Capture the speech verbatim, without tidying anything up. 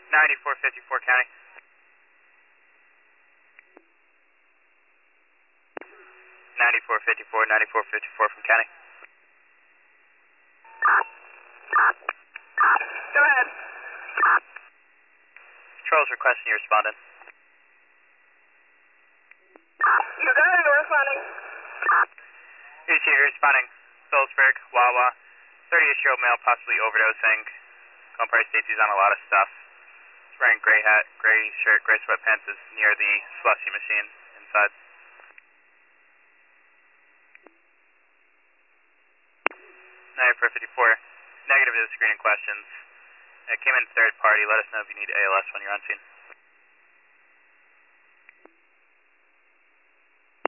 ninety-four fifty-four County. ninety-four fifty-four, ninety-four fifty-four from County. Go ahead. Control's requesting you respondent. You got it, we're responding. U T responding. Phillipsburg, Wawa. thirty-ish-year-old male possibly overdosing. Compare states he's on a lot of stuff. He's wearing gray hat, gray shirt, gray sweatpants, is near the slushy machine inside. ninety-four fifty-four. Negative to the screening questions. It came in third party. Let us know if you need A L S when you're on scene.